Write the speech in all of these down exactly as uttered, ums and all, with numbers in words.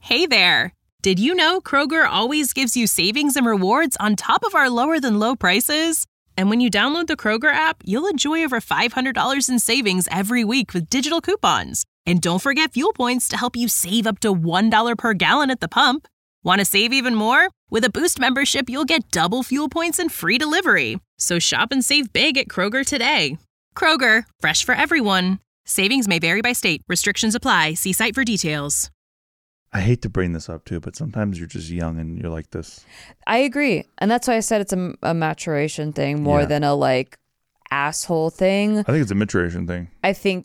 Hey there! Did you know Kroger always gives you savings and rewards on top of our lower-than-low prices? And when you download the Kroger app, you'll enjoy over five hundred dollars in savings every week with digital coupons. And don't forget fuel points to help you save up to one dollar per gallon at the pump. Want to save even more? With a Boost membership, you'll get double fuel points and free delivery. So shop and save big at Kroger today. Kroger, fresh for everyone. Savings may vary by state. Restrictions apply. See site for details. I hate to bring this up too, but sometimes you're just young and you're like this. I agree. And that's why I said it's a, a maturation thing more Yeah. than a like asshole thing. I think it's a maturation thing. I think.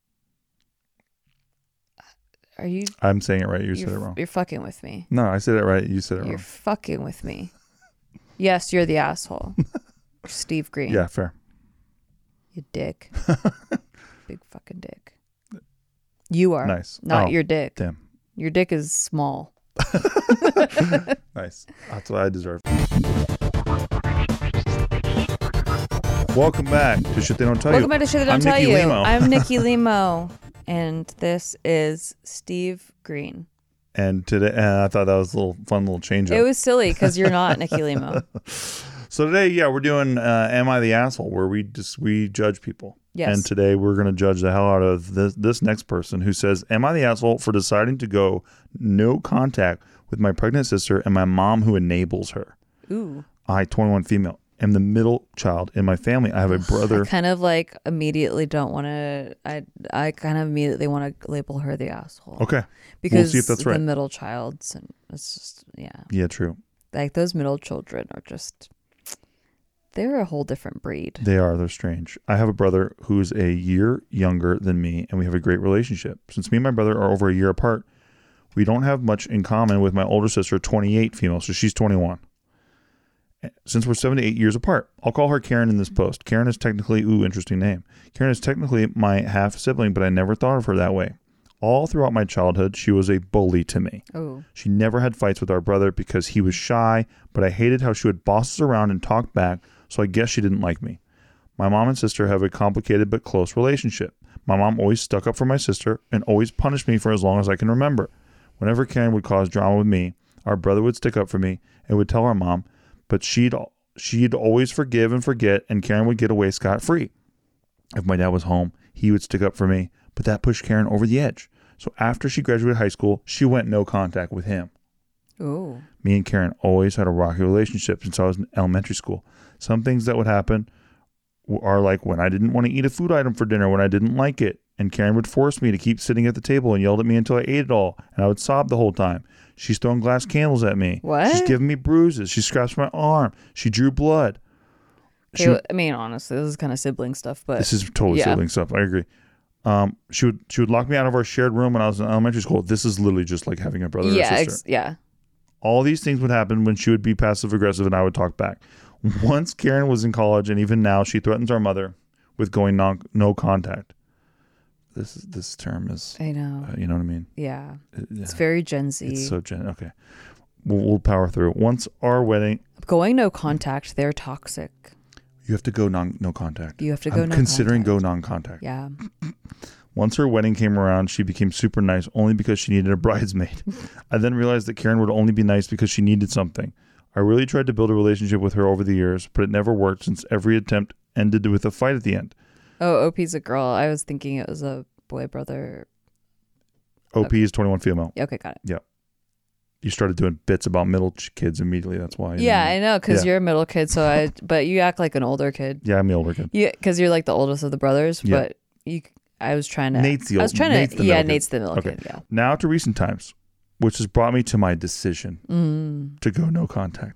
Are you? I'm saying it right. You you're, said it wrong. You're fucking with me. No, I said it right. You said it You're wrong. fucking with me. Yes, you're the asshole. Steve Green. Yeah, fair. You dick. Big fucking dick. You are. Nice. Not Oh, your dick. Damn. Your dick is small. Nice. That's what I deserve. Welcome back to Shit They Don't Tell Welcome You. back to Shit They I'm Don't Tell Nikki You. Limo. I'm Nikki Limo. And this is Steve Green. And today, and I thought that was a little fun little change up. It was silly because you're not Nikki Limo. So today, yeah, we're doing uh, Am I the Asshole, where we just we judge people. Yes. And today we're going to judge the hell out of this this next person who says, "Am I the asshole for deciding to go no contact with my pregnant sister and my mom who enables her? Ooh. I, twenty-one female, am the middle child in my family. I have a brother." I kind of like immediately don't want to. I I kind of immediately want to label her the asshole. Okay. Because We'll see if that's the right. middle child's and it's just yeah. Yeah, true. Like those middle children are just they're a whole different breed. They are. They're strange. I have a brother who's a year younger than me, and we have a great relationship. Since me and my brother are over a year apart, we don't have much in common with my older sister, twenty-eight female, so she's twenty-one. Since we're seven to eight years apart, I'll call her Karen in this post. Karen is technically, ooh, interesting name. Karen is technically my half sibling, but I never thought of her that way. All throughout my childhood, she was a bully to me. Oh. She never had fights with our brother because he was shy, but I hated how she would boss us around and talk back, so I guess she didn't like me. My mom and sister have a complicated but close relationship. My mom always stuck up for my sister and always punished me for as long as I can remember. Whenever Karen would cause drama with me, our brother would stick up for me and would tell our mom, but she'd she'd always forgive and forget, and Karen would get away scot-free. If my dad was home, he would stick up for me, but that pushed Karen over the edge. So after she graduated high school, she went no contact with him. Ooh. Me and Karen always had a rocky relationship since I was in elementary school. Some things that would happen are like when I didn't want to eat a food item for dinner when I didn't like it, and Karen would force me to keep sitting at the table and yelled at me until I ate it all, and I would sob the whole time. She's throwing glass candles at me. What? She's giving me bruises. She scratched my arm. She drew blood. Okay, She well, I mean, honestly, this is kind of sibling stuff, but This is totally yeah. sibling stuff. I agree. Um, she would she would lock me out of our shared room when I was in elementary school. This is literally just like having a brother yeah, or sister. ex- yeah. All these things would happen when she would be passive aggressive and I would talk back. Once Karen was in college, and even now, she threatens our mother with going non, no contact. This is this term is, I know. uh, you know what I mean? Yeah. It- It's yeah. very Gen Z. It's so gen. Okay, we'll, we'll power through. Once our wedding, Going no contact, they're toxic. you have to go non no contact. You have to go I'm no considering contact. go non contact. Yeah. Once her wedding came around, she became super nice only because she needed a bridesmaid. I then realized that Karen would only be nice because she needed something. I really tried to build a relationship with her over the years, but it never worked since every attempt ended with a fight at the end. Oh, O P's a girl. I was thinking it was a boy brother. O P is twenty-one female. Okay, got it. You started doing bits about middle ch- kids immediately. That's why. you Yeah, know. I know, because Yeah. you're a middle kid, so I. But you act like an older kid. Yeah, I'm the older kid. Yeah, because you're like the oldest of the brothers. Yeah. But you, I was trying to. Nate's the I was old- trying Nate's to. the Yeah, middle kid. Nate's the middle Okay. kid. Yeah. Now to recent times, which has brought me to my decision Mm. to go no contact.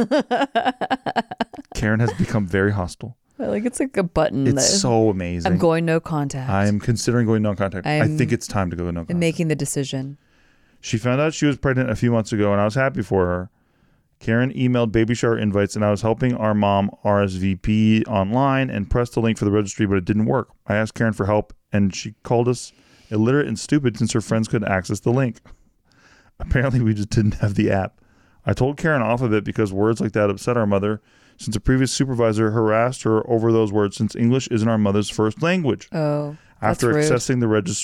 Karen has become very hostile. Like it's like a button. It's that so amazing. I'm going no contact. I'm considering going no contact. I I'm- think it's time to go no contact. I'm making the decision. She found out she was pregnant a few months ago, and I was happy for her. Karen emailed baby shower invites, and I was helping our mom R S V P online and pressed the link for the registry, but it didn't work. I asked Karen for help, and she called us illiterate and stupid since her friends couldn't access the link. Apparently, we just didn't have the app. I told Karen off of it because words like that upset our mother, since a previous supervisor harassed her over those words since English isn't our mother's first language. Oh, After that's rude. accessing the registry,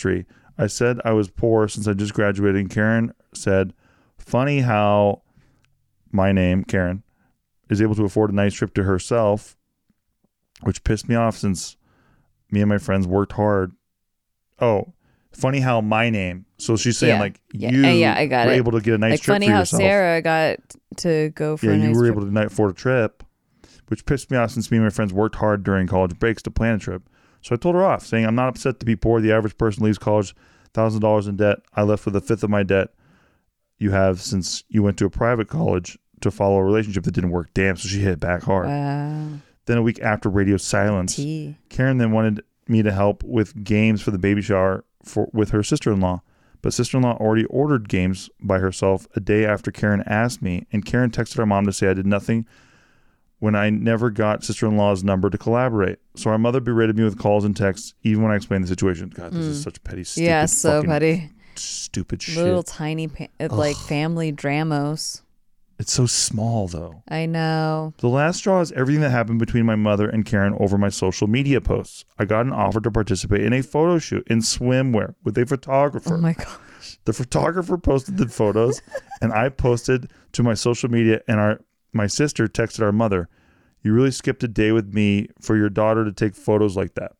I said I was poor since I just graduated, and Karen said, funny how my name, Karen, is able to afford a nice trip to herself, which pissed me off since me and my friends worked hard. Oh, funny how my name. So she's saying Yeah. like Yeah. you Uh, yeah, I got were it. able to get a nice Like trip funny for how yourself. Sarah got to go for yeah, a you nice were trip. able to night afford a trip, which pissed me off since me and my friends worked hard during college breaks to plan a trip. So I told her off, saying I'm not upset to be poor. The average person leaves college one thousand dollars in debt. I left with a fifth of my debt you have since you went to a private college to follow a relationship that didn't work. Damn, so she hit back hard. Wow. Then a week after radio silence, Tea. Karen then wanted me to help with games for the baby shower for with her sister-in-law. But sister-in-law already ordered games by herself a day after Karen asked me, and Karen texted our mom to say I did nothing when I never got sister-in-law's number to collaborate. So our mother berated me with calls and texts, even when I explained the situation. God, this is such petty, stupid, Yeah, so fucking petty. stupid shit. Little tiny, pa- like family dramos. It's so small, though. I know. The last straw is everything that happened between my mother and Karen over my social media posts. I got an offer to participate in a photo shoot in swimwear with a photographer. Oh my gosh. The photographer posted the photos, and I posted to my social media, and our my sister texted our mother, you really skipped a day with me for your daughter to take photos like that.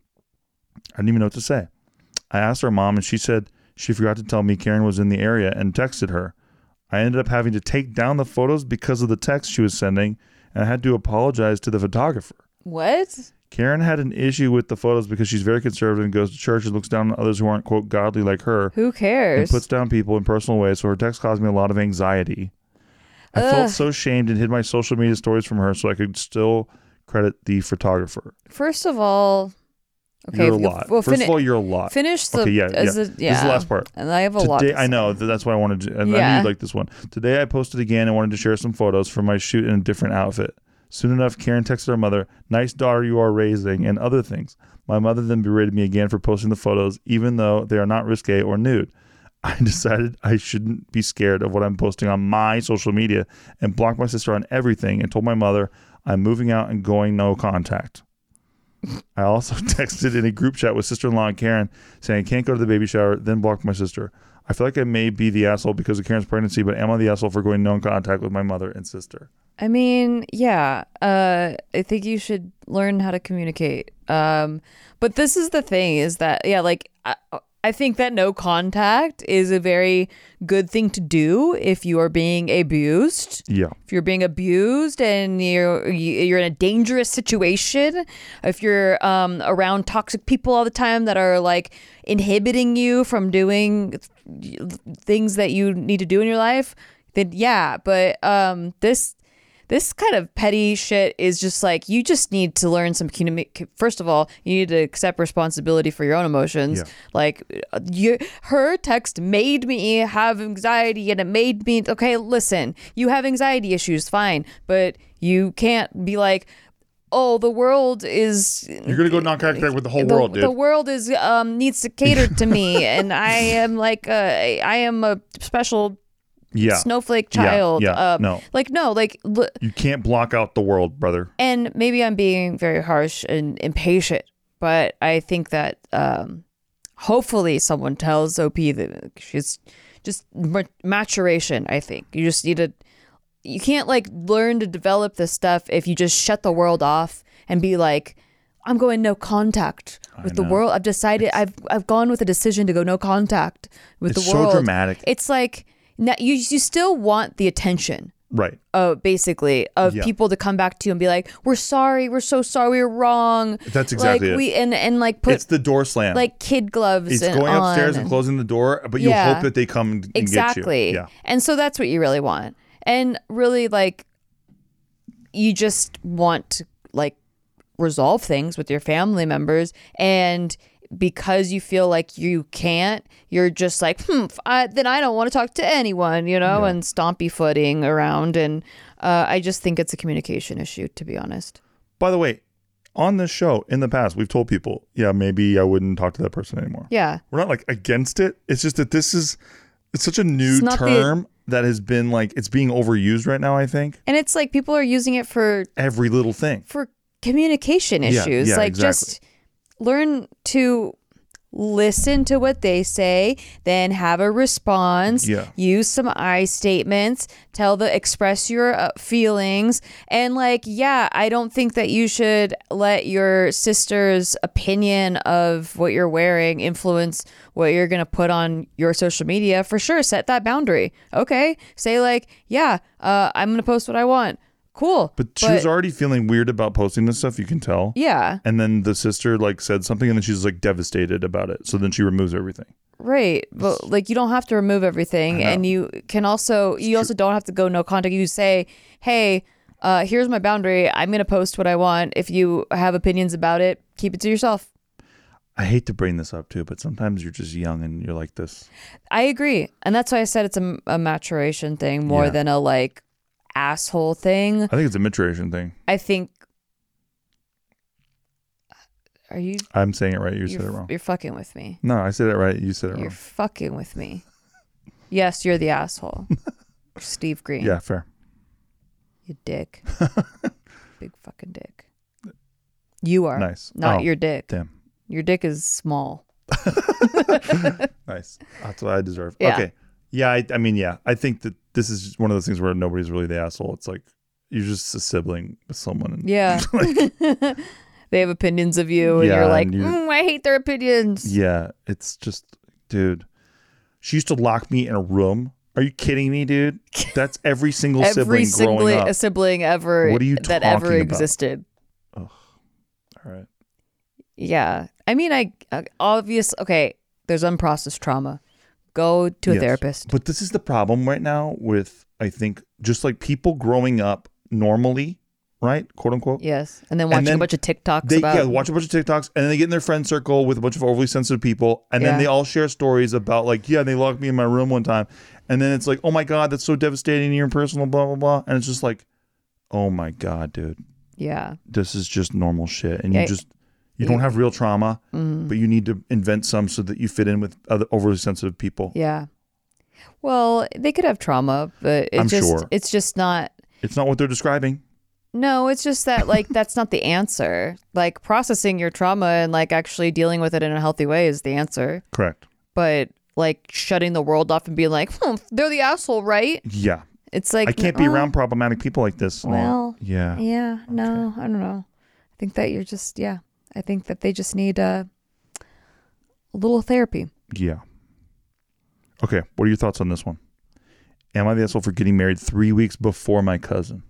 I didn't even know what to say. I asked our mom, and she said she forgot to tell me Karen was in the area and texted her. I ended up having to take down the photos because of the text she was sending, and I had to apologize to the photographer. What? Karen had an issue with the photos because she's very conservative and goes to church and looks down on others who aren't, quote, godly like her. Who And cares? puts down people in personal ways, so her text caused me a lot of anxiety. I Ugh. felt so shamed and hid my social media stories from her so I could still credit the photographer. First of all, okay. You're a if you- lot. well, First fini- of all, you're a lot. Finish the. Okay, yeah, as yeah. A, yeah. This is the last part. And I have a lot. Today, to I know say. that that's why I wanted to, and I Yeah. knew you'd like this one. Today, I posted again and wanted to share some photos from my shoot in a different outfit. Soon enough, Karen texted her mother, nice daughter you are raising, and other things. My mother then berated me again for posting the photos, even though they are not risque or nude. I decided I shouldn't be scared of what I'm posting on my social media and blocked my sister on everything and told my mother I'm moving out and going no contact. I also texted in a group chat with sister-in-law and Karen saying I can't go to the baby shower, then blocked my sister. I feel like I may be the asshole because of Karen's pregnancy, but am I the asshole for going no contact with my mother and sister? I mean, yeah. Uh, I think you should learn how to communicate. Um, but this is the thing: is that yeah, like I, I think that no contact is a very good thing to do if you are being abused. Yeah. If you're being abused and you're you're in a dangerous situation, if you're um, around toxic people all the time that are like inhibiting you from doing things that you need to do in your life, then yeah. But um, this this kind of petty shit is just like you just need to learn some communi- First of all, you need to accept responsibility for your own emotions. Yeah. Like you, her text made me have anxiety, and it made me okay. Listen, you have anxiety issues, fine, but you can't be like, oh, the world is. You're going to go non contact with the whole the, world, dude. The world is um needs to cater to me, and I am like uh, I am a special. Yeah. Snowflake Yeah, child. yeah, um, no. Like, no, like, l- You can't block out the world, brother. and maybe I'm being very harsh and impatient, but I think that um, hopefully someone tells O P that she's just ma- maturation. I think you just need to, you can't like learn to develop this stuff if you just shut the world off and be like, I'm going no contact with the know. world. I've decided, I've I've gone with a decision to go no contact with It's the so world. dramatic. It's like, now you you still want the attention, Right. uh, basically, of Yeah. people to come back to you and be like, "We're sorry, we're so sorry, we were wrong." That's exactly like, it. We and and like put It's the door slam. like kid gloves. it's and going upstairs on and closing the door, but you Yeah. hope that they come and, and exactly. get you. Yeah. And so that's what you really want, and really like you just want to like resolve things with your family members, and because you feel like you can't, you're just like, hmm, I, then I don't want to talk to anyone, you know, Yeah. and stompy footing around. And uh, I just think it's a communication issue, to be honest. By the way, on this show in the past, we've told people, yeah, maybe I wouldn't talk to that person anymore. Yeah. We're not like against it. It's just that this is, it's such a new It's not the- term that has been like, it's being overused right now, I think. And it's like people are using it for Every little thing. for communication Yeah, issues. yeah, like exactly. just learn to listen to what they say, then have a response, Yeah. use some I statements, tell the express your uh, feelings, and like, yeah, I don't think that you should let your sister's opinion of what you're wearing influence what you're going to put on your social media. For sure, set that boundary. Okay, say like, yeah, uh, I'm going to post what I want. Cool. But she was already feeling weird about posting this stuff, you can tell. Yeah. And then the sister like said something and then she's like devastated about it. So then she removes everything. Right. But like you don't have to remove everything. And you can also, you also don't have to go no contact. You say, hey, uh, here's my boundary. I'm going to post what I want. If you have opinions about it, keep it to yourself. I hate to bring this up too, but sometimes you're just young and you're like this. I agree. And that's why I said it's a, a maturation thing more Yeah. than a like asshole thing. I think it's a maturation thing. I think. Are you? I'm saying it right. You you're, said it wrong. You're fucking with me. No, I said it right. You said it You're wrong. fucking with me. Yes, you're the asshole. Steve Green. Yeah, fair. You dick. Big fucking dick. You are. Nice. Not Oh, your dick. Damn. Your dick is small. Nice. That's what I deserve. Yeah. Okay. Yeah, I, I mean, yeah. I think that this is just one of those things where nobody's really the asshole. It's like you're just a sibling with someone. And Yeah. like, They have opinions of you and Yeah, you're like, and you- mm, I hate their opinions. yeah, it's just, dude. She used to lock me in a room. Are you kidding me, dude? That's every single Every sibling sibling, growing up. a sibling ever What are you that ever talking about? existed. All right. Yeah. I mean, I uh, obvious. Okay. There's unprocessed trauma. Go to a Yes. therapist. But this is the problem right now with, I think, just like people growing up normally, right? Quote unquote. Yes. And then watching then a bunch of TikToks They about. yeah, watch a bunch of TikToks and then they get in their friend circle with a bunch of overly sensitive people and Yeah. then they all share stories about like, yeah, they locked me in my room one time. And then it's like, oh my God, that's so devastating to your personal blah, blah, blah. And it's just like, oh my God, dude, Yeah. this is just normal shit. And Yeah. you just, you don't have real trauma, Mm-hmm. but you need to invent some so that you fit in with other overly sensitive people. Yeah. Well, they could have trauma, but it I'm just sure. it's just not. It's not what they're describing. No, it's just that like that's not the answer. Like processing your trauma and like actually dealing with it in a healthy way is the answer. Correct. But like shutting the world off and being like, hmm, they're the asshole, right? Yeah. It's like I can't be well, around problematic people like this. Well, yeah. Yeah, no, I don't know. I think that you're just yeah. I think that they just need uh, a little therapy. Yeah. Okay. What are your thoughts on this one? Am I the asshole for getting married three weeks before my cousin?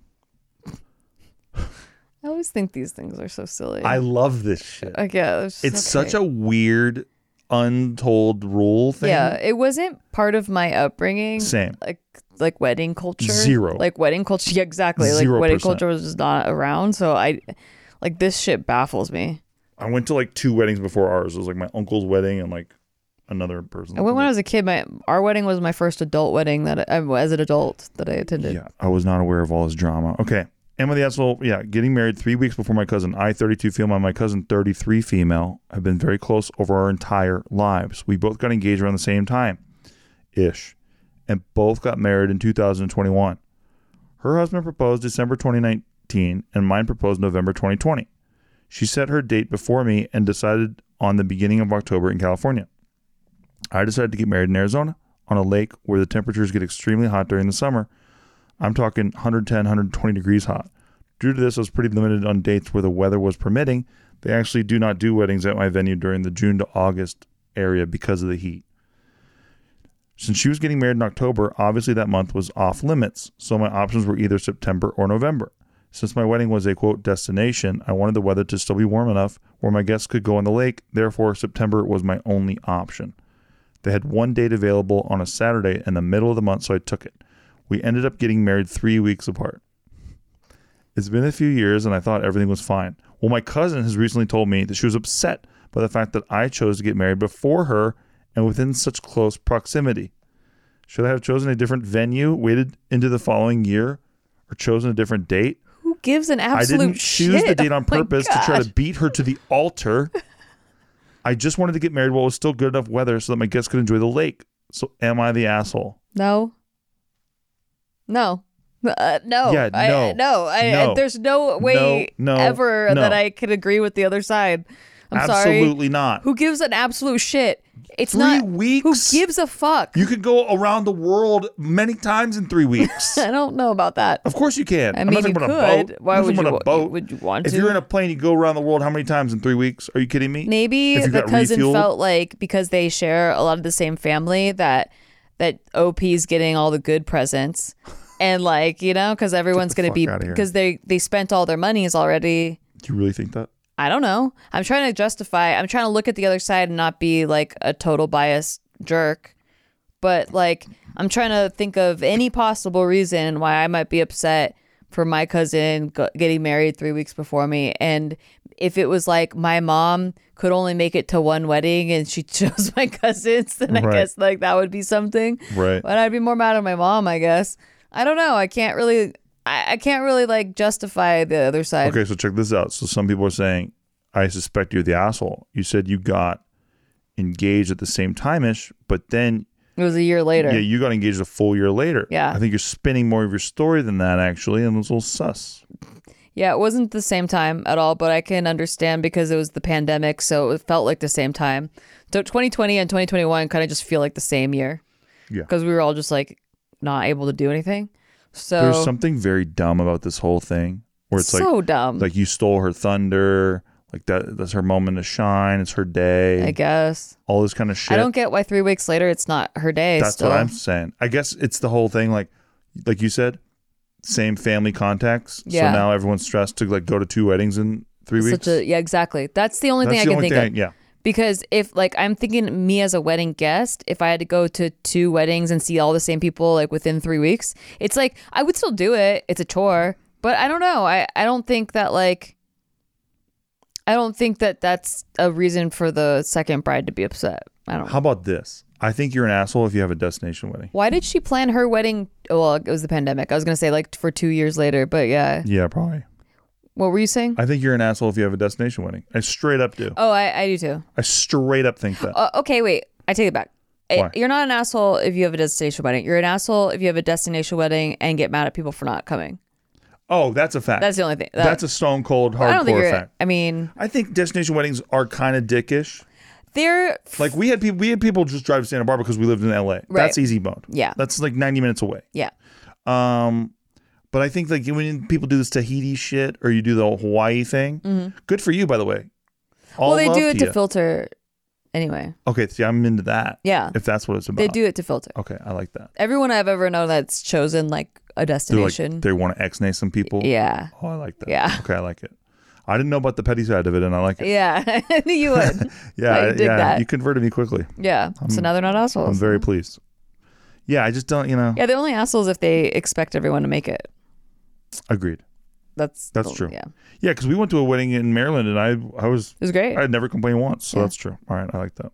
I always think these things are so silly. I love this shit. I guess It's such a weird, untold rule thing. yeah. It wasn't part of my upbringing. Same. Like like wedding culture. Zero. Like wedding culture. Yeah, exactly. Like Zero wedding percent. culture was just not around. So I, like this shit baffles me. I went to like two weddings before ours. It was like my uncle's wedding and like another person. I went when I was a kid. My our wedding was my first adult wedding that I, as an adult that I attended. Yeah, I was not aware of all this drama. Okay. Am I the asshole? Yeah, getting married three weeks before my cousin. I, thirty-two female, my cousin, thirty-three female, have been very close over our entire lives. We both got engaged around the same time, ish, and both got married in two thousand twenty-one. Her husband proposed December twenty nineteen, and mine proposed November twenty twenty. She set her date before me and decided on the beginning of October in California. I decided to get married in Arizona on a lake where the temperatures get extremely hot during the summer. I'm talking one ten, one twenty degrees hot. Due to this, I was pretty limited on dates where the weather was permitting. They actually do not do weddings at my venue during the June to August area because of the heat. Since she was getting married in October, obviously that month was off limits, so my options were either September or November. Since my wedding was a, quote, destination, I wanted the weather to still be warm enough where my guests could go on the lake. Therefore, September was my only option. They had one date available on a Saturday in the middle of the month, so I took it. We ended up getting married three weeks apart. It's been a few years, and I thought everything was fine. Well, my cousin has recently told me that she was upset by the fact that I chose to get married before her and within such close proximity. Should I have chosen a different venue, waited into the following year, or chosen a different date? Who gives an I absolute didn't choose shit? the date on Oh my purpose to try to God. beat her to the altar. I just wanted to get married while it was still good enough weather so that my guests could enjoy the lake. So am I the asshole? No. No. Uh, no. Yeah, I, no. no. I, No. I, there's no way No, no, ever no. that I could agree with the other side. I'm Absolutely sorry. not. Who gives an absolute shit? It's Three not. weeks? Who gives a fuck? You could go around the world many times in three weeks. I don't know about that. Of course you can. I I'm mean, not talking you about a could. boat. Why I'm not would talking you? about a boat. Would you want If to? you're in a plane, you go around the world how many times in three weeks? Are you kidding me? Maybe If you the got cousin refueled? felt like because they share a lot of the same family that that O P's getting all the good presents, and like you know because everyone's gonna fuck be outta here. because they they spent all their monies already. Do you really think that? I don't know. I'm trying to justify. I'm trying to look at the other side and not be like a total biased jerk. But like, I'm trying to think of any possible reason why I might be upset for my cousin g- getting married three weeks before me. And if it was like my mom could only make it to one wedding and she chose my cousins, then I Right. guess like that would be something. Right. But I'd be more mad at my mom, I guess. I don't know. I can't really. I, I can't really like justify the other side. Okay, so check this out. So some people are saying, I suspect you're the asshole. You said you got engaged at the same time-ish, but then It was a year later. yeah, you got engaged a full year later. Yeah. I think you're spinning more of your story than that, actually, and it's a little sus. Yeah, it wasn't the same time at all, but I can understand because it was the pandemic, so it felt like the same time. So twenty twenty and twenty twenty-one kind of just feel like the same year. Yeah. Because we were all just like not able to do anything. So There's something very dumb about this whole thing where it's so like, dumb. like you stole her thunder. Like that, that's her moment to shine. It's her day. I guess. All this kind of shit. I don't get why three weeks later it's not her day. That's still. what I'm saying. I guess it's the whole thing. Like, like you said, same family contacts. Yeah. So now everyone's stressed to like go to two weddings in three Such weeks. a, yeah, exactly. That's the only That's thing I the can only think thing. of. Yeah. Because if like I'm thinking me as a wedding guest, if I had to go to two weddings and see all the same people like within three weeks, it's like I would still do it. It's a chore, but I don't know. I, I don't think that like I don't think that that's a reason for the second bride to be upset. I don't. How about this? I think you're an asshole if you have a destination wedding. Why did she plan her wedding? Well, it was the pandemic. I was gonna say like for two years later, but yeah. Yeah, probably. What were you saying? I think you're an asshole if you have a destination wedding. I straight up do. Oh, I, I do too. I straight up think that. Uh, okay, wait. I take it back. I- Why? You're not an asshole if you have a destination wedding. You're an asshole if you have a destination wedding and get mad at people for not coming. Oh, that's a fact. That's the only thing. That- That's a stone cold I don't think hardcore you're. fact. I mean, I think destination weddings are kind of dickish. they're Like we had people, we had people just drive to Santa Barbara because we lived in L A. That's easy mode. Yeah. That's like ninety minutes away. yeah. Um, but I think like when people do this Tahiti shit or you do the Hawaii thing, good for you, by the way. All Well, they love do it to ya. filter anyway. Okay, see, I'm into that. Yeah. If that's what it's about. They do it to filter. Okay, I like that. Everyone I've ever known that's chosen like a They're destination. like they want to ex-nay some people. yeah. Oh, I like that. Yeah. Okay, I like it. I didn't know about the petty side of it, and I like it. Yeah. I knew you would. Yeah, I dig yeah. that. You converted me quickly. Yeah. so now they're not assholes. I'm very pleased. Yeah, I just don't. You know. Yeah, they're only assholes if they expect everyone to make it. Agreed. That's That's the- true. Yeah. Yeah, because we went to a wedding in Maryland, and I, I was, It was great. I had never complained once, so Yeah. that's true. All right, I like that.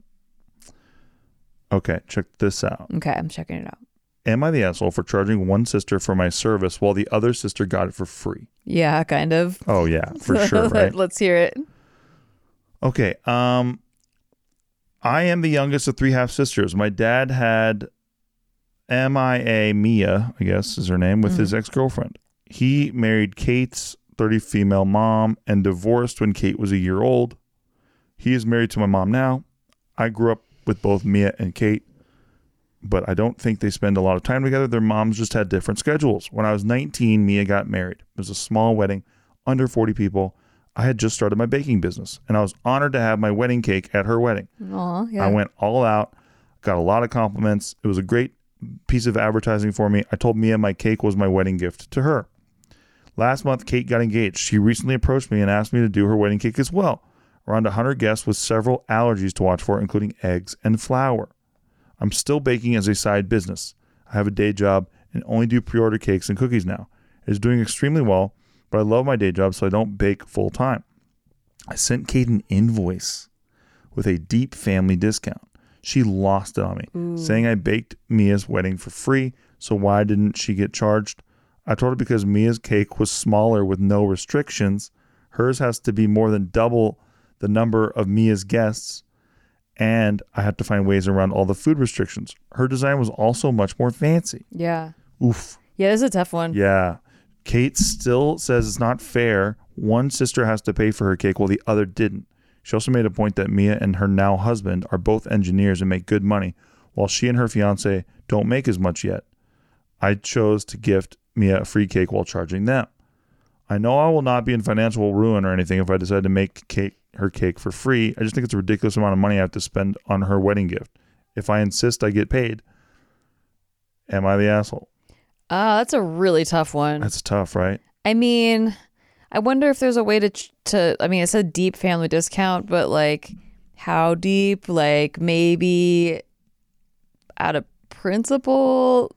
Okay, check this out. Okay, I'm checking it out. Am I the asshole for charging one sister for my service while the other sister got it for free? Yeah, kind of. Oh yeah, for sure, right? Let's hear it. Okay. Um, I am the youngest of three half sisters. My dad had M I A Mia, I guess is her name, with his ex girlfriend. He married Kate's thirty female mom and divorced when Kate was a year old. He is married to my mom now. I grew up with both Mia and Kate, but I don't think they spend a lot of time together. Their moms just had different schedules. When I was nineteen, Mia got married. It was a small wedding, under forty people. I had just started my baking business, and I was honored to have my wedding cake at her wedding. Aw, yeah. I went all out, got a lot of compliments. It was a great piece of advertising for me. I told Mia my cake was my wedding gift to her. Last month, Kate got engaged. She recently approached me and asked me to do her wedding cake as well. Around one hundred guests with several allergies to watch for, including eggs and flour. I'm still baking as a side business. I have a day job and only do pre-order cakes and cookies now. It is doing extremely well, but I love my day job, so I don't bake full time. I sent Kate an invoice with a deep family discount. She lost it on me, Ooh. saying I baked Mia's wedding for free, so why didn't she get charged? I told her because Mia's cake was smaller with no restrictions. Hers has to be more than double the number of Mia's guests, and I had to find ways around all the food restrictions. Her design was also much more fancy. Yeah. Oof. Yeah, this is a tough one. Yeah. Kate still says it's not fair. One sister has to pay for her cake while the other didn't. She also made a point that Mia and her now husband are both engineers and make good money, while she and her fiance don't make as much yet. I chose to gift Mia a free cake while charging them. I know I will not be in financial ruin or anything if I decide to make cake, her cake for free. I just think it's a ridiculous amount of money I have to spend on her wedding gift. If I insist I get paid, am I the asshole? Ah, uh, that's a really tough one. That's tough, right? I mean, I wonder if there's a way to, to I mean, it's a deep family discount, but like how deep? Like maybe out of principle?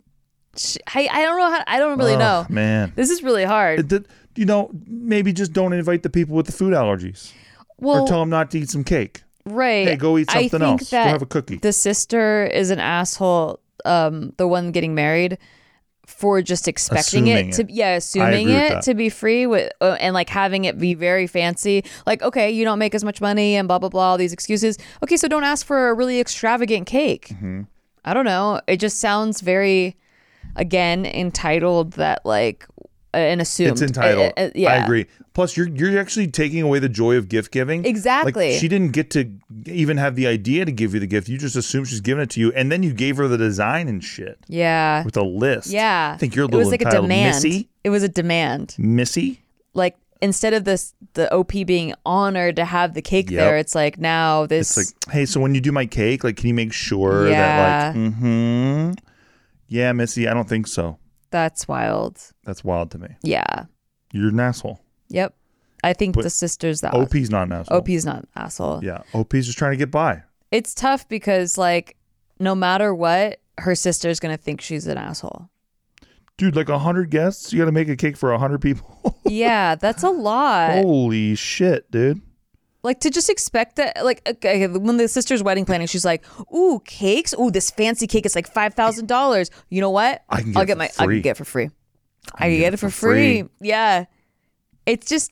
I, I don't know how, I don't really oh, know. Man. This is really hard. It, it, you know, maybe just don't invite the people with the food allergies. Well, or tell them not to eat some cake. Right. Hey, go eat something I think else. Go that have a cookie. The sister is an asshole, um, the one getting married, for just expecting Assuming it to it. yeah, assuming with it that. to be free with uh, and like having it be very fancy. Like, okay, you don't make as much money and blah blah blah, all these excuses. Okay, so don't ask for a really extravagant cake. Mm-hmm. I don't know. It just sounds very, again, entitled that like uh, and assumed. It's entitled. Uh, uh, yeah. I agree. Plus, you're you're actually taking away the joy of gift giving. Exactly. Like, she didn't get to even have the idea to give you the gift. You just assumed she's giving it to you, and then you gave her the design and shit Yeah. with a list. Yeah. I think you're a It little was like a entitled. demand. Missy. It was a demand. Missy. Like instead of this, the O P being honored to have the cake Yep. there, it's like now this. It's like, hey, so when you do my cake, like, can you make sure Yeah. that, like, mm-hmm. Yeah, Missy, I don't think so. That's wild. That's wild to me. Yeah. You're an asshole. Yep. I think But the sister's the O P's not an asshole. O P's not an asshole. Yeah, O P's just trying to get by. It's tough because like no matter what, her sister's gonna think she's an asshole. Dude, like one hundred guests? You got to make a cake for one hundred people? Yeah, that's a lot. Holy shit, dude. Like to just expect that, like okay, when the sister's wedding planning, she's like, "Ooh, cakes! Ooh, this fancy cake is like five thousand dollars. You know what? I can get I'll it get for my. free. I can get it for free. I can get it for free. Yeah, it's just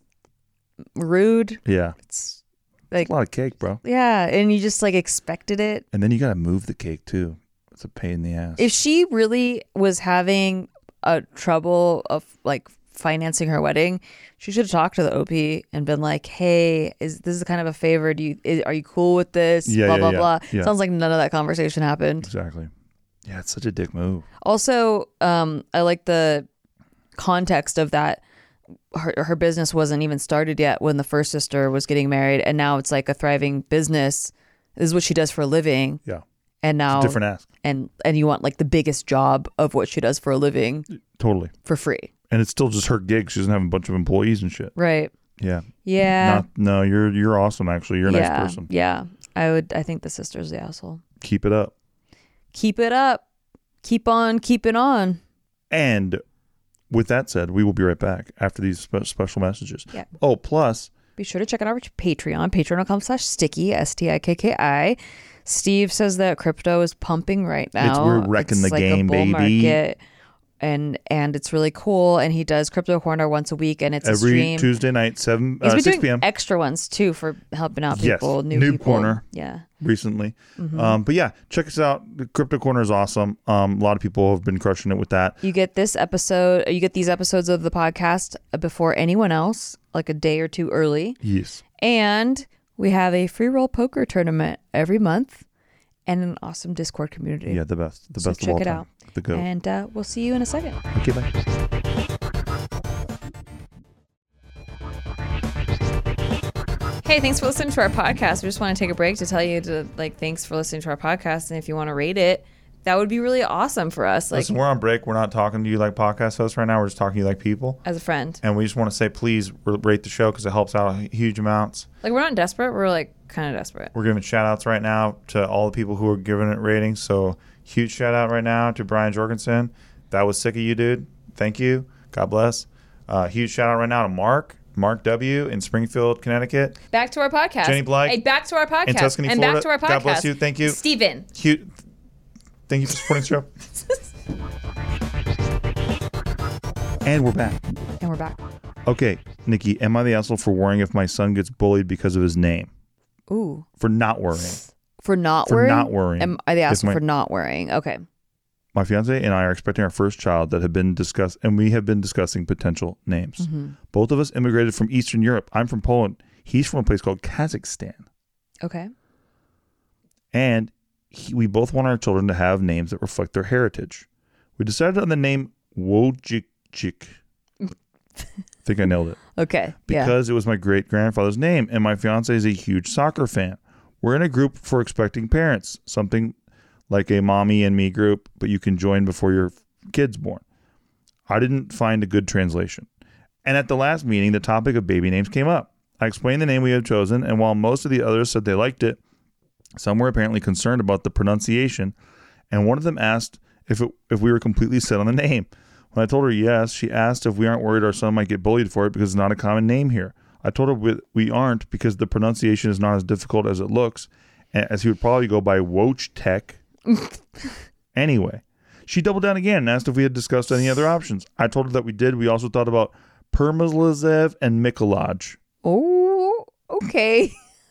rude. Yeah. It's Like like a lot of cake, bro. yeah, and you just like expected it. And then you got to move the cake too. It's a pain in the ass. If she really was having a trouble of like financing her wedding, she should have talked to the O P and been like, "Hey, is this is kind of a favor? Do you is, are you cool with this?" Yeah, blah yeah, blah yeah, blah. yeah. Sounds like none of that conversation happened. Exactly. Yeah, it's such a dick move. Also, um, I like the context of that. Her her business wasn't even started yet when the first sister was getting married, and now it's like a thriving business. This is what she does for a living. Yeah. And now It's a different ask. and and you want like the biggest job of what she does for a living Totally. for free. And it's still just her gig. She doesn't have a bunch of employees and shit. Right. Yeah. Yeah. Not, no, you're you're awesome, actually. You're a yeah. nice person. Yeah. I would I think the sister's the asshole. Keep it up. Keep it up. Keep on keeping on. And with that said, we will be right back after these spe- special messages. Yeah. Oh, plus, Be sure to check out our Patreon, patreon.com slash sticky, S T I K K I. Steve says that crypto is pumping right now. It's- we're wrecking It's the like game, a bull baby. Market, and and it's really cool. And he does Crypto Corner once a week, and it's a every stream. Tuesday night, seven He's uh, been six doing p.m. extra ones too for helping out Yes, people, new Noob people. Corner. Yeah. recently. Mm-hmm. Um, but yeah, check us out. The Crypto Corner is awesome. Um, a lot of people have been crushing it with that. You get this episode, you get these episodes of the podcast before anyone else, like a day or two early. Yes. And we have a free roll poker tournament every month and an awesome Discord community. Yeah, the best. The So best of check all it time. out. The GOAT. And uh, we'll see you in a second. Okay, bye. Hey, thanks for listening to our podcast. We just want to take a break to tell you to like, thanks for listening to our podcast. And if you want to rate it, that would be really awesome for us. Like, Listen, we're on break. We're not talking to you like podcast hosts right now. We're just talking to you like people. as a friend. And we just want to say, please r- rate the show because it helps out huge amounts. Like, we're not desperate. We're like kind of desperate. We're giving shout outs right now to all the people who are giving it ratings. So huge shout out right now to Brian Jorgensen. That was sick of you, dude. Thank you. God bless. Uh, huge shout out right now to Mark. Mark W. in Springfield, Connecticut. Back to our podcast. Jenny Blyke Hey, back to our podcast. in Tuscany, and Florida. back to our podcast. God bless you. Thank you. Steven. Huge. Thank you for supporting the show. And we're back. And we're back. Okay, Nikki, am I the asshole for worrying if my son gets bullied because of his name? Ooh. For not worrying. For not For worrying? not worrying. Am I the If asshole my- for not worrying? Okay. My fiance and I are expecting our first child that have been discussed, and we have been discussing potential names. Mm-hmm. Both of us immigrated from Eastern Europe. I'm from Poland. He's from a place called Kazakhstan. Okay. And he, we both want our children to have names that reflect their heritage. We decided on the name Wojcik. I think I nailed it. Okay. Because yeah. it was my great-grandfather's name, and my fiance is a huge soccer fan. We're in a group for expecting parents, something like a mommy and me group, but you can join before your kid's born. I didn't find a good translation. And at the last meeting, the topic of baby names came up. I explained the name we had chosen, and while most of the others said they liked it, some were apparently concerned about the pronunciation, and one of them asked if it, if we were completely set on the name. When I told her yes, she asked if we aren't worried our son might get bullied for it because it's not a common name here. I told her we, we aren't because the pronunciation is not as difficult as it looks, as he would probably go by Wojtek. Anyway, she doubled down again and asked if we had discussed any other options. I told her that we did. We also thought about Permazlev and Mikolaj. Oh, okay.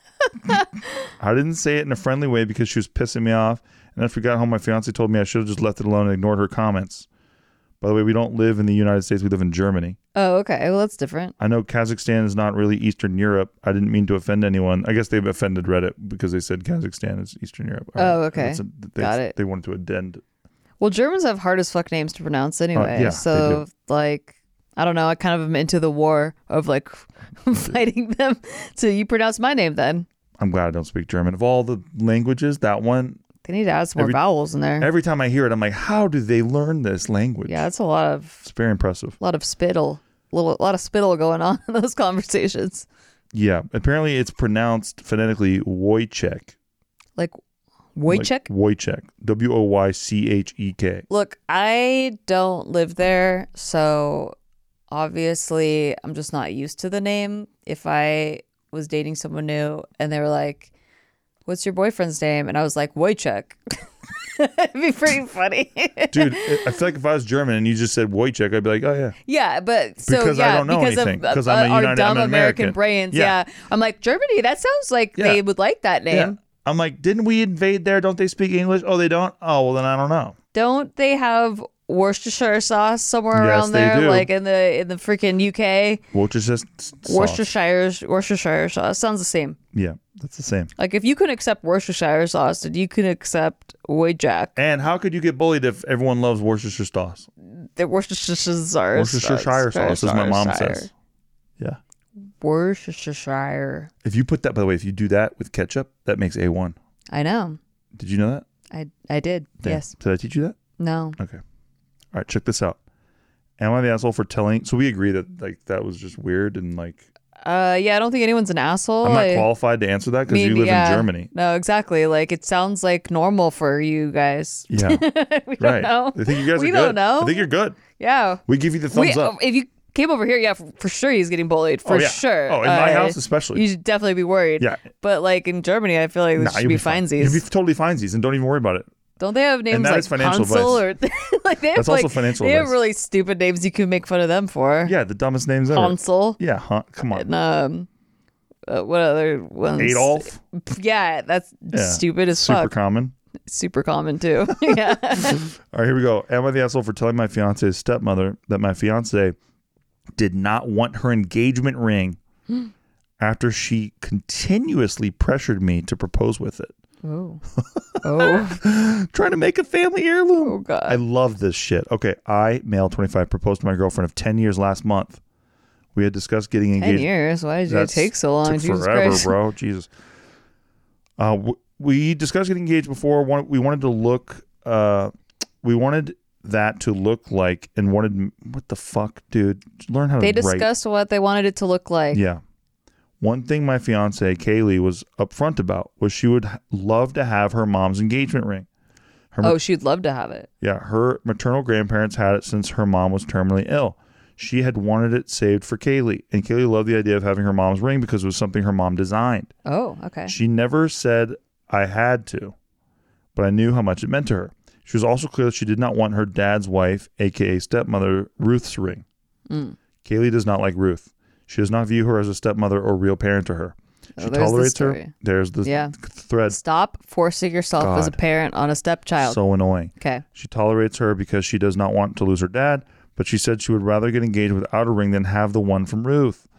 I didn't say it in a friendly way because she was pissing me off. And after we got home, my fiance told me I should have just left it alone and ignored her comments. By the way, we don't live in the United States. We live in Germany. Oh, okay. Well, that's different. I know Kazakhstan is not really Eastern Europe. I didn't mean to offend anyone. I guess they've offended Reddit because they said Kazakhstan is Eastern Europe. Oh, okay. A, they, Got it. They wanted to addend. Well, Germans have hard as fuck names to pronounce anyway. Uh, yeah, so, like, I don't know. I kind of am into the war of, like, fighting them. So you pronounce my name then. I'm glad I don't speak German. Of all the languages, that one... They need to add some more every, vowels in there. Every time I hear it, I'm like, how do they learn this language? Yeah, it's a lot of... It's very impressive. A lot of spittle. A little, lot of spittle going on in those conversations. Yeah. Apparently, it's pronounced phonetically Wojciech. Like Wojciech? Like Wojciech. W O Y C H E K. Look, I don't live there, so obviously I'm just not used to the name. If I was dating someone new and they were like, what's your boyfriend's name? And I was like, Wojciech. It'd be pretty funny. Dude, I feel like if I was German and you just said Wojciech, I'd be like, oh, yeah. Yeah, but so, because yeah, I don't know because anything. Of, uh, I'm a our United, dumb I'm an American, American brains. Yeah. yeah. I'm like, Germany, that sounds like Yeah. they would like that name. Yeah. I'm like, didn't we invade there? Don't they speak English? Oh, they don't? Oh, well, then I don't know. Don't they have Worcestershire sauce somewhere Yes, around they there? do. Like in the in the freaking U K? Worcestershire sauce. Worcestershire, Worcestershire sauce. Sounds the same. Yeah, that's the same. Like if you can accept Worcestershire sauce, then you can accept Wojciech. And how could you get bullied if everyone loves Worcestershire sauce? The Worcestershire sauce. Worcestershire sauce, as my mom says. Yeah. Worcestershire. If you put that, by the way, if you do that with ketchup, that makes A one. I know. Did you know that? I I did. Damn. Yes. Did I teach you that? No. Okay. All right, check this out. Am I the asshole for telling? So we agree that like that was just weird and like. Uh, yeah, I don't think anyone's an asshole. I'm not I, qualified to answer that because maybe, you live yeah. in Germany. No, exactly. Like it sounds like normal for you guys. Yeah. we don't right. know. I think you guys we are good. don't know. I think you're good. Yeah. We give you the thumbs we, up. If you came over here, yeah, for, for sure he's getting bullied. For oh, yeah. sure. Oh, in my uh, house especially. You should definitely be worried. Yeah. But like in Germany, I feel like there Nah, should you'll be be fine. finesies. You'll be totally finesies and don't even worry about it. Don't they have names that like is financial Hansel or like they have That's like, also financial They advice. have really stupid names you can make fun of them for. Yeah, the dumbest names ever. Hansel. Yeah, huh? Come on. And um, uh, what other ones? Adolf. Yeah, that's Yeah. stupid as Super fuck. common. Super common too. Yeah. All right, here we go. Am I the asshole for telling my fiance's stepmother that my fiance did not want her engagement ring after she continuously pressured me to propose with it? Oh. Oh. Trying to make a family heirloom. Oh, God. I love this shit. Okay, I, male twenty-five, proposed to my girlfriend of ten years last month. We had discussed getting engaged. Ten years? Why did it That's- take so long? Took Jesus forever, Christ. bro. Jesus. Uh, w- we discussed getting engaged before. One- We wanted to look. Uh, we wanted that to look like, and wanted what the fuck, dude? Learn how They to write. discussed what they wanted it to look like. Yeah. One thing my fiance Kaylee was upfront about was she would h- love to have her mom's engagement ring. Her ma- Oh, she'd love to have it. yeah, her maternal grandparents had it since her mom was terminally ill. She had wanted it saved for Kaylee, and Kaylee loved the idea of having her mom's ring because it was something her mom designed. Oh, okay. She never said I had to, but I knew how much it meant to her. She was also clear that she did not want her dad's wife, aka stepmother, Ruth's ring. Mm. Kaylee does not like Ruth. She does not view her as a stepmother or real parent to her. She Oh, there's the tolerates her. story. There's the Yeah. thread. Stop forcing yourself as a God. parent on a stepchild. So annoying. Okay. She tolerates her because she does not want to lose her dad, but she said she would rather get engaged without a ring than have the one from Ruth.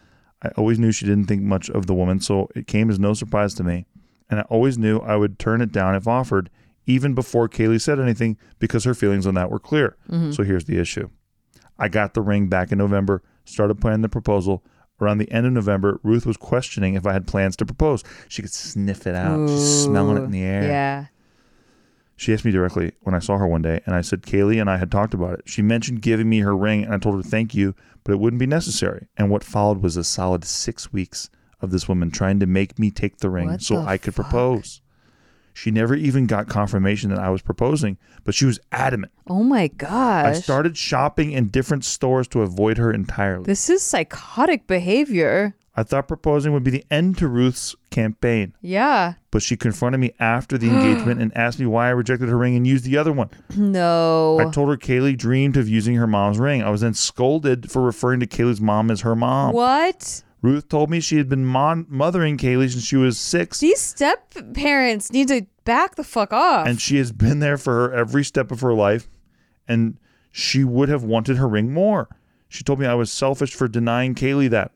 I always knew she didn't think much of the woman, so it came as no surprise to me. And I always knew I would turn it down if offered, even before Kaylee said anything, because her feelings on that were clear. Mm-hmm. So here's the issue. I got the ring back in November, started planning the proposal. Around the end of November, Ruth was questioning if I had plans to propose. She could sniff it out. Ooh, She's smelling it in the air. Yeah. She asked me directly when I saw her one day, and I said Kaylee and I had talked about it. She mentioned giving me her ring, and I told her thank you, but it wouldn't be necessary. And what followed was a solid six weeks of this woman trying to make me take the ring What so the I could fuck? propose. She never even got confirmation that I was proposing, but she was adamant. Oh my gosh. I started shopping in different stores to avoid her entirely. This is psychotic behavior. I thought proposing would be the end to Ruth's campaign, Yeah. but she confronted me after the engagement and asked me why I rejected her ring and used the other one. No. I told her Kaylee dreamed of using her mom's ring. I was then scolded for referring to Kaylee's mom as her mom. What? Ruth told me she had been mon- mothering Kaylee since she was six, These step parents need to back the fuck off. and she has been there for her every step of her life, and she would have wanted her ring more. She told me I was selfish for denying Kaylee that.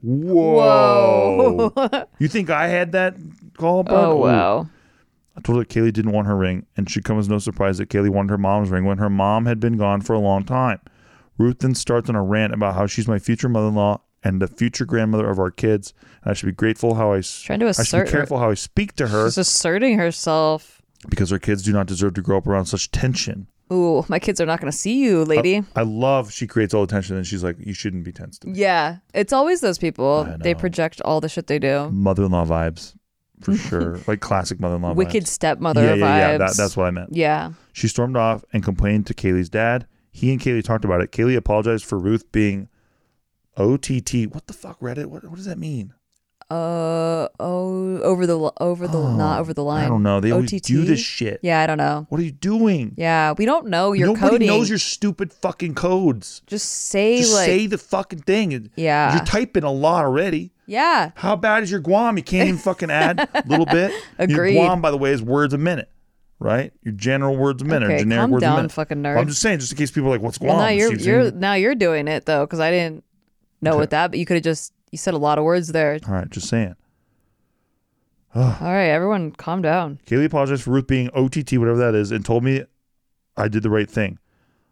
Whoa. Whoa. You think I had that call? Bud? Oh, wow. I told her Kaylee didn't want her ring, and should come as no surprise that Kaylee wanted her mom's ring when her mom had been gone for a long time. Ruth then starts on a rant about how she's my future mother-in-law and the future grandmother of our kids, and I should be grateful how I, Trying to I should assert be careful how I speak to her She's asserting herself. because her kids do not deserve to grow up around such tension. Ooh, my kids are not going to see you, lady. I love she creates all the tension, and she's like, you shouldn't be tense to me. Yeah. It's always those people. I They know. project all the shit they do. Mother-in-law vibes, for sure. Like classic mother-in-law Wicked vibes. stepmother yeah, vibes. yeah, yeah. That, that's what I meant. Yeah. She stormed off and complained to Kaylee's dad. He and Kaylee talked about it. Kaylee apologized for Ruth being O T T. What the fuck, Reddit? What, what does that mean? Uh oh, over the li- over the Oh, not over the line. I don't know. They always O T T? do this shit. Yeah, I don't know. What are you doing? Yeah, we don't know your Nobody coding. knows your stupid fucking codes. Just say Just like say the fucking thing. Yeah. You're typing a lot already. yeah. How bad is your Guam? You can't even fucking add a little bit. Agreed. Your Guam, by the way, is words a minute, right? Your general words a minute, or Okay, generic calm words a down, minute. fucking Well, nerd. I'm just saying, just in case people are like, what's Guam? Well, now you're She's you're saying- now you're doing it though, because I didn't know Okay. what that. But you could have just you said a lot of words there. All right, just saying. All right, everyone, calm down. Kaylee apologized for Ruth being O T T, whatever that is, and told me I did the right thing.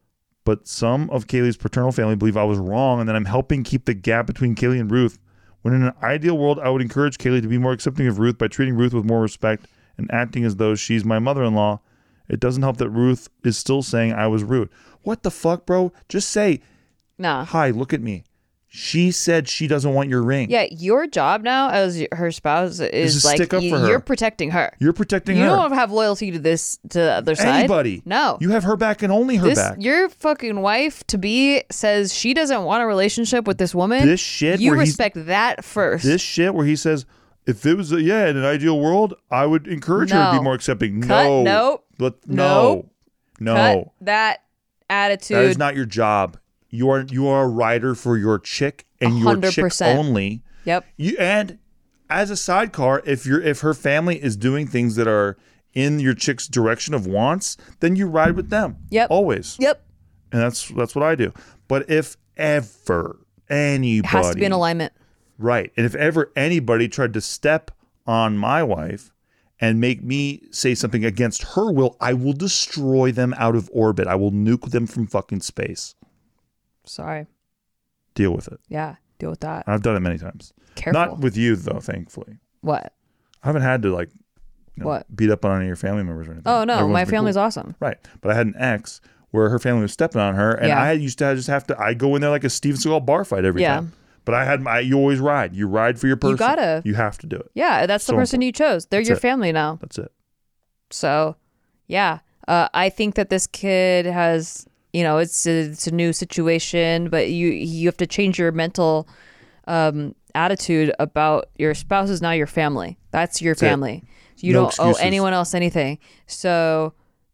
But some of Kaylee's paternal family believe I was wrong and that I'm helping keep the gap between Kaylee and Ruth. When in an ideal world, I would encourage Kaylee to be more accepting of Ruth by treating Ruth with more respect and acting as though she's my mother-in-law. It doesn't help that Ruth is still saying I was rude. What the fuck, bro? Just say, Nah. hi, look at me. She said she doesn't want your ring. Yeah, your job now as her spouse is to like stick up y- for her. you're protecting her. You're protecting You her. don't have loyalty to this to the other side. Anybody. No. You have her back and only her this back. your fucking wife to be says she doesn't want a relationship with this woman. This shit You where he's- respect that first. This shit where he says, if it was, a, yeah, in an ideal world, I would encourage her to No. be more accepting. Cut. No. Nope. Let, Nope. no. Cut No. that attitude. That is not your job. You are you are a rider for your chick and your one hundred chick percent. only. Yep. You and as a sidecar, if you're if her family is doing things that are in your chick's direction of wants, then you ride with them. Yep. Always. Yep. And that's that's what I do. But if ever anybody It has to be in alignment. Right. And if ever anybody tried to step on my wife and make me say something against her will, I will destroy them out of orbit. I will nuke them from fucking space. Sorry. Deal with it. Yeah. Deal with that. I've done it many times. Careful. Not with you, though, thankfully. What? I haven't had to, like, you know, What? beat up on any of your family members or anything. Oh no, Everyone's my been family's cool. awesome. Right. But I had an ex where her family was stepping on her, and Yeah. I used to just have to, I go in there like a Steven Seagal bar fight every Yeah. time. But I had my, you always ride. You ride for your person. gotta. You have to do it. Yeah, that's the So person you chose. They're That's your it. family now. That's it. So, yeah, uh, I think that this kid has, you know, it's a, it's a new situation, but you you have to change your mental um, attitude about your spouse is now your family. That's your That's it. family. You No don't excuses. owe anyone else anything. So,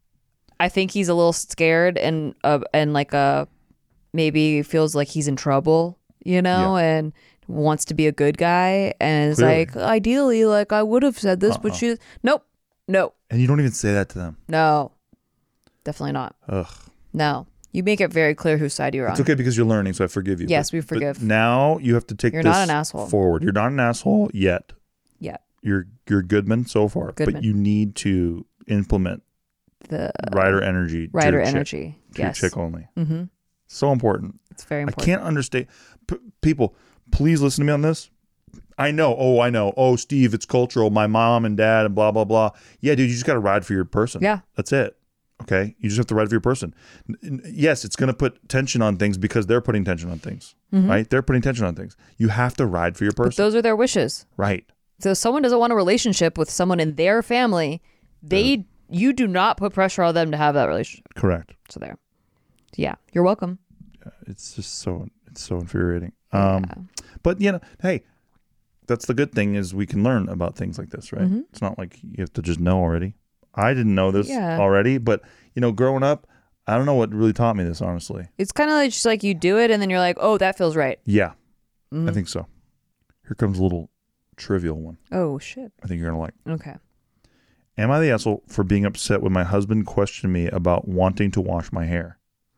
I think he's a little scared and uh, and like uh maybe feels like he's in trouble, you know, and wants to be a good guy, and is Clearly. like, ideally, like I would have said this, but she, nope, nope. And you don't even say that to them. No, definitely not. Ugh. No. You make it very clear whose side you're It's on. okay because you're learning, so I forgive you. Yes, But- we but forgive. now you have to take You're this not an asshole. forward. You're not an asshole yet. Yeah. You're you're a Goodman so far, Goodman. but you need to implement The rider energy. to rider your chick, energy. to your Yes. chick only. Mm-hmm. So important. It's very important. I can't understand. P- people, please listen to me on this. I know. Oh, I know. Oh, Steve, it's cultural. My mom and dad and blah, blah, blah. Yeah, dude, you just got to ride for your person. Yeah. That's it. Okay. You just have to ride for your person. N- n- Yes, it's going to put tension on things because they're putting tension on things, Mm-hmm. right? They're putting tension on things. You have to ride for your But person. those are their wishes. Right. So if someone doesn't want a relationship with someone in their family, they you do not put pressure on them to have that relationship. Correct. So there. Yeah. You're welcome. It's just so, it's so infuriating. Um, But, you know, hey, that's the good thing is we can learn about things like this, right? Mm-hmm. It's not like you have to just know already. I didn't know this Yeah. already, but, you know, growing up, I don't know what really taught me this, honestly. It's kind of like just like you do it and then you're like, oh, that feels right. Yeah, Mm-hmm. I think so. Here comes a little trivial one. Oh, shit. I think you're going to like. Okay. Am I the asshole for being upset when my husband questioned me about wanting to wash my hair?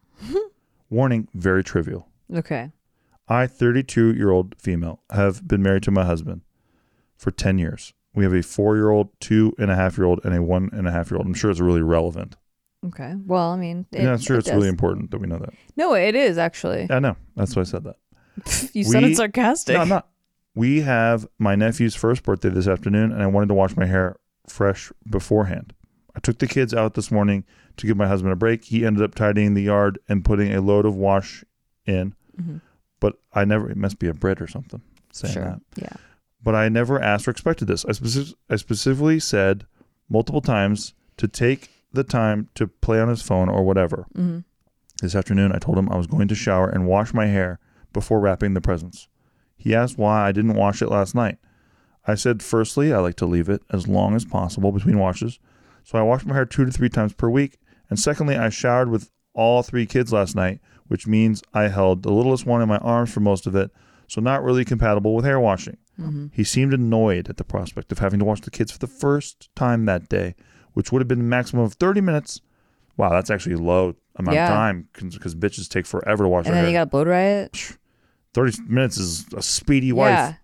Warning, very trivial. Okay. I, thirty-two-year-old female, have been married to my husband for ten years. We have a four-year-old, two-and-a-half-year-old, and a one-and-a-half-year-old. I'm sure it's really relevant. Okay. Well, I mean, it, yeah, I'm sure it it's does. really important that we know that. No, it is actually. I know. That's why I said that. You said We- it sarcastic. No, I'm not. We have my nephew's first birthday this afternoon, and I wanted to wash my hair fresh beforehand. I took the kids out this morning to give my husband a break. He ended up tidying the yard and putting a load of wash in. Mhm. But I never, it must be a Brit or something saying Sure. that. Yeah. But I never asked or expected this. I, speci- I specifically said multiple times to take the time to play on his phone or whatever. Mm-hmm. This afternoon, I told him I was going to shower and wash my hair before wrapping the presents. He asked why I didn't wash it last night. I said, firstly, I like to leave it as long as possible between washes, so I wash my hair two to three times per week. And secondly, I showered with all three kids last night, which means I held the littlest one in my arms for most of it, so not really compatible with hair washing. Mm-hmm. He seemed annoyed at the prospect of having to wash the kids for the first time that day, which would have been a maximum of thirty minutes. Wow, that's actually a low amount Yeah. of time because bitches take forever to wash And their then you hair. got to blow dry it. thirty minutes is a speedy Yeah. wife.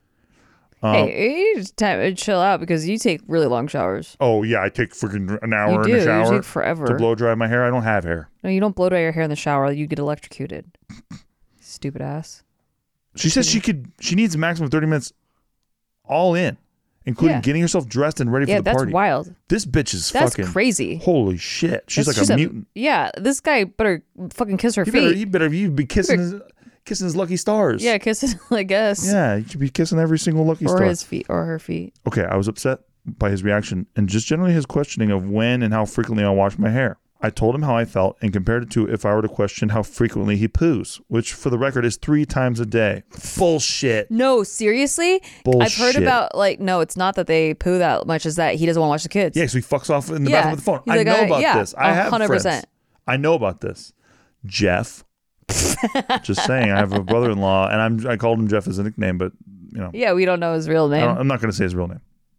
Um, Hey, you just time to chill out because you take really long showers. Oh, yeah, I take freaking an hour You in do. the You shower take forever. to blow dry my hair. I don't have hair. No, you don't blow dry your hair in the shower. You get electrocuted. Stupid ass. She says she could. She needs a maximum of thirty minutes all in, including Yeah. getting herself dressed and ready Yeah, for the that's party. wild. This bitch is That's fucking crazy. Holy shit. She's That's like just a mutant. Yeah, this guy better fucking kiss her You feet. better, you better you be kissing his, kissing his lucky stars. Yeah, kiss his, I guess. Yeah, you should be kissing every single lucky Or star. his feet, or her feet. Okay, I was upset by his reaction and just generally his questioning of when and how frequently I wash my hair. I told him how I felt and compared it to if I were to question how frequently he poos, which for the record is three times a day. Bullshit. No, seriously? I've heard Bullshit. about, like, no, it's not that they poo that much, is that he doesn't want to watch the kids. Yeah, so he fucks off in the Yeah. bathroom with the phone. He's I like, know I- about yeah, this. I have one hundred friends. percent. I know about this. Jeff. Just saying, I have a brother-in-law, and I'm I called him Jeff as a nickname, but you know, Yeah, we don't know his real I name. don't- I'm not going to say his real name.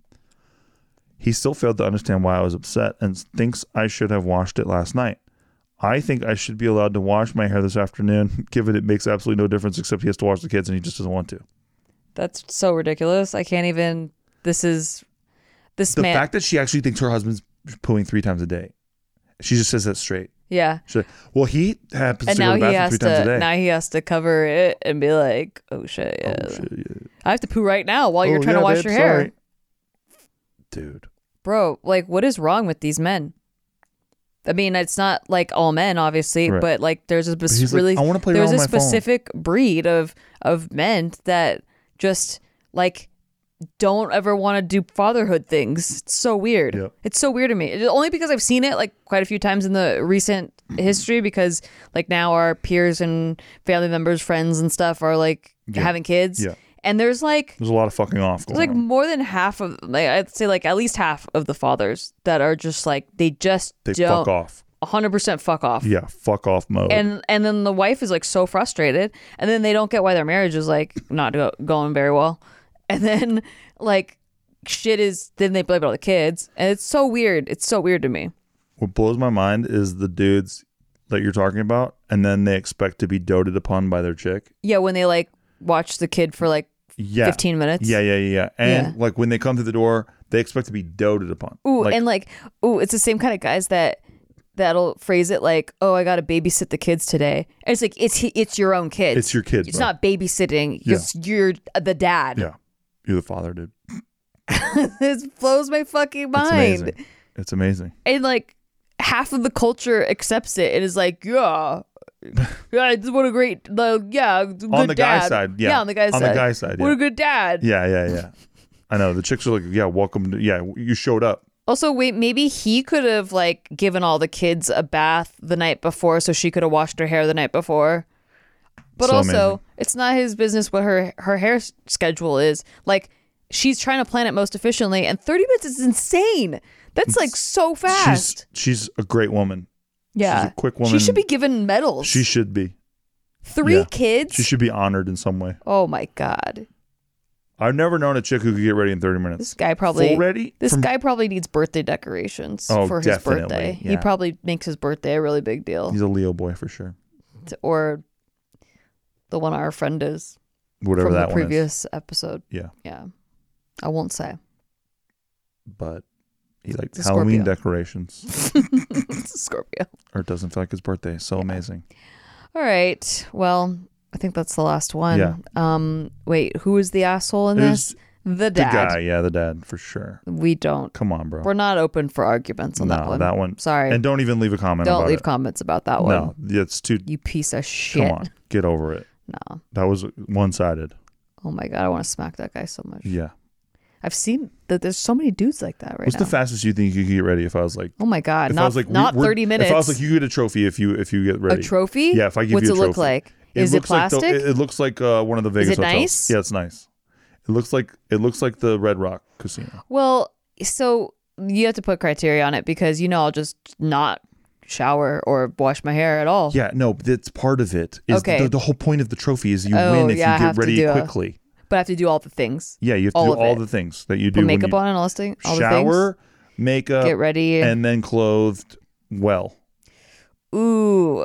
He still failed to understand why I was upset and thinks I should have washed it last night. I think I should be allowed to wash my hair this afternoon, given it makes absolutely no difference except he has to watch the kids and he just doesn't want to. That's so ridiculous. I can't even. This is. This The man. fact that she actually thinks her husband's pooing three times a day, she just says that straight. yeah. She's like, well, he happens And to go now to the he bathroom has three times a to. day. Now he has to cover it and be like, "Oh shit, yeah. Oh, shit, yeah. I have to poo right now while you're Oh, trying yeah, to wash babe, your hair, sorry. Dude. bro." Like, what is wrong with these men? I mean, it's not like all men, obviously, Right. but like there's a spec- he's like, really "I wanna play there's around a with my phone." specific breed of of men that just like don't ever want to do fatherhood things. It's so weird. Yep. It's so weird to me. It's only because I've seen it like quite a few times in the recent history because like now our peers and family members, friends and stuff are like Yeah. having kids. Yeah. And there's like There's a lot of fucking off there's going like on. more than half of like I'd say like at least half of the fathers that are just like they just They don't fuck off. one hundred percent fuck off. Yeah, fuck off mode. And and then the wife is like so frustrated, and then they don't get why their marriage is like not go- going very well, and then like shit is then they blame it on the kids, and it's so weird. It's so weird to me. What blows my mind is the dudes that you're talking about, and then they expect to be doted upon by their chick. Yeah, when they like watch the kid for like yeah. fifteen minutes. Yeah, yeah, yeah. And Yeah. like when they come through the door, they expect to be doted upon. Ooh, like, and like, ooh, it's the same kind of guys that that'll phrase it like, "Oh, I got to babysit the kids today." And it's like it's it's your own kids. It's your kids. It's bro. not babysitting. Yeah. It's you're the dad. Yeah, you're the father, dude. This blows my fucking It's mind. amazing. It's amazing. And like half of the culture accepts it. It is like, yeah, yeah, what a great, like, yeah, good On the dad. guy's side, yeah. on the guy's On side. the guy's side, What yeah. a good dad. Yeah, yeah, yeah. I know. The chicks are like, yeah, welcome to, yeah, you showed up. Also, wait, maybe he could have like given all the kids a bath the night before, so she could have washed her hair the night before. But So also, amazing. it's not his business what her her hair s- schedule is. Like, she's trying to plan it most efficiently, and thirty minutes is insane. That's like so fast. She's she's a great woman. yeah, she's a quick She woman. should be given medals. She should be. Three yeah. kids. She should be honored in some way. Oh my god, I've never known a chick who could get ready in thirty minutes. this guy probably Full ready? This From- guy probably needs birthday decorations Oh, for his definitely, birthday. He yeah. probably makes his birthday a really big deal. He's a Leo boy for sure. Or the one our friend is Whatever from that the one is. previous episode. Yeah. Yeah. I won't say. But he likes It's a Halloween Scorpio. decorations. It's a Scorpio. Or it doesn't feel like his birthday. So amazing. All right. Well, I think that's the last one. Yeah. Um. Wait, who is the asshole in It this? was The The dad. guy, yeah, the dad for sure. We don't. Come on, bro. We're not open for arguments on no, that one. that one. Sorry. And don't even leave a comment don't about leave it. comments about that one. No, it's too. You piece of shit. Come on, get over it. No. That was one-sided. Oh my god, I want to smack that guy so much. Yeah. I've seen that there's so many dudes like that right What's now. the fastest you think you could get ready? If I was like, Oh my god, if I not was like, we- not we're- thirty minutes. If I was like, you get a trophy if you if you get ready. A trophy? Yeah, if I give What's you a it look trophy. like? Is it looks like the- plastic? it, it looks like uh, one of the Vegas it hotels. nice? Yeah, it's nice. It looks like it looks like the Red Rock Casino. Well, so you have to put criteria on it because you know I'll just not shower or wash my hair at all. Yeah, no, that's part of it. Is Okay. the, the whole point of the trophy is you Oh, win if yeah, I you have get to ready do a- quickly. But I have to do all the things. Yeah, you have to all do of all it. the things that you do. Put when makeup you on and all, this thing, all shower, makeup, Get ready. and then clothed well. the things. Ooh,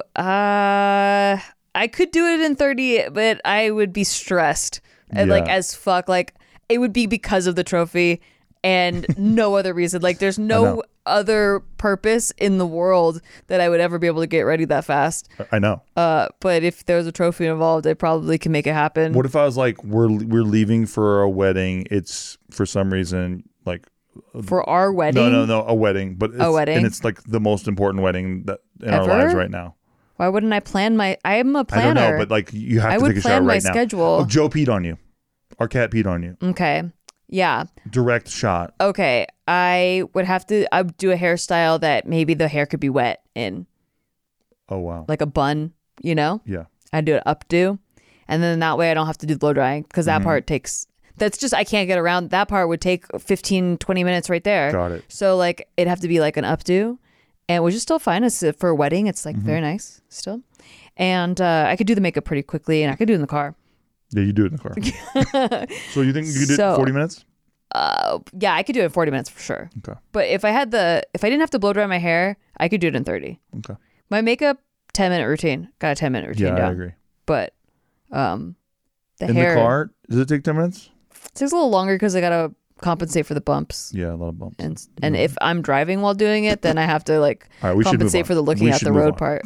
uh, I could do it in thirty, but I would be stressed and like Yeah. as fuck. Like it would be because of the trophy and no other reason. Like there's no know. other purpose in the world that I would ever be able to get ready that fast. I know. Uh, but if there's a trophy involved, I probably can make it happen. What if I was like, we're we're leaving for a wedding? It's for some reason like For our wedding? no, no, no, a wedding, but it's, wedding? and it's like the most important wedding that in Ever? our lives right now. Why wouldn't I plan my? I'm a I planner. don't know, but like you have I to would take a shower plan my right now. schedule. Oh, Joe peed on you. Our cat peed on you. Okay. Yeah. Direct shot. Okay. I would have to. I would do a hairstyle that maybe the hair could be wet in, Oh wow. like a bun. You know, Yeah. I'd do an updo, and then that way I don't have to do the blow drying because that Mhm. part takes. That's just I can't get around. That part would take fifteen, twenty minutes right there. Got it. So like it'd have to be like an updo, and which is still fine. It's uh, for a wedding. It's Mm-hmm. like very nice still, and uh, I could do the makeup pretty quickly, and I could do it in the car. Yeah, you do it in the car. So you think you could do it So- in forty minutes? Uh, yeah, I could do it in forty minutes for sure. Okay. But if I had the, if I didn't have to blow dry my hair, I could do it in thirty. Okay. My makeup, ten minute routine. Got a ten minute routine Yeah, down. I agree. But, um, the in hair the car, does it take ten minutes? it takes a little longer because I gotta compensate for the bumps. Yeah, a lot of bumps. And and if I'm driving while doing it, then I have to like All right, we should move compensate on. for the looking We at should the move road on. part.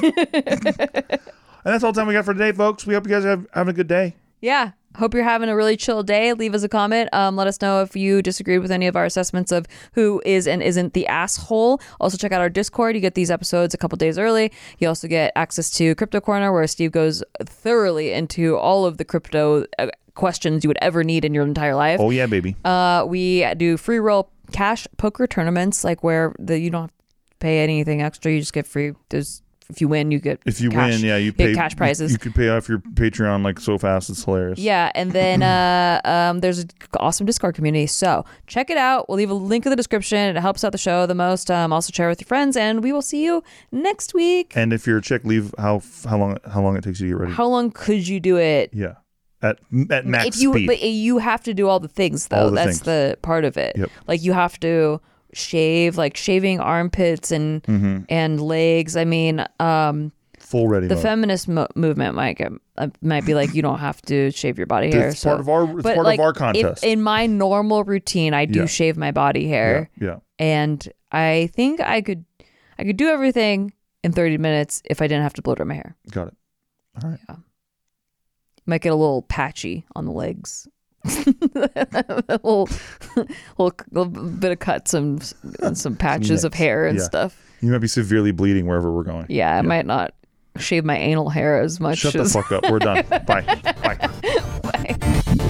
And that's all the time we got for today, folks. We hope you guys are having a good day. Yeah. Hope you're having a really chill day. Leave us a comment. Um, let us know if you disagreed with any of our assessments of who is and isn't the asshole. Also, check out our Discord. You get these episodes a couple days early. You also get access to Crypto Corner, where Steve goes thoroughly into all of the crypto uh, questions you would ever need in your entire life. Oh yeah, baby. Uh, we do free roll cash poker tournaments, like where the you don't have to pay anything extra. You just get free. There's if you win, you get If you cash. win, yeah, you get pay cash prizes. You, you could pay off your Patreon like so fast. It's hilarious. Yeah, and then uh, um, there's an awesome Discord community. So check it out. We'll leave a link in the description. It helps out the show the most. Um, also share with your friends, and we will see you next week. And if you're a chick, leave how how long how long it takes you to get ready. How long could you do it? Yeah, at at max if you, speed. But you have to do all the things though. All the That's things. the part of it. Yep. Like you have to shave, like shaving armpits and Mm-hmm. and legs. I mean, um, Full ready the mode. feminist mo- movement might get, uh, might be like, you don't have to shave your body hair. It's so. part of our. It's But part like, of our if- contest. in my normal routine, I do Yeah. shave my body hair, yeah, yeah. and I think I could, I could do everything in thirty minutes if I didn't have to blow dry my hair. Got it. All right. Might get a little patchy on the legs. a little, little, little bit of cuts and and some patches of nicks. hair and Yeah. stuff. You might be severely bleeding wherever we're going. Yeah, I might not shave my anal hair as much Shut the as fuck up. We're done. Bye. Bye. Bye.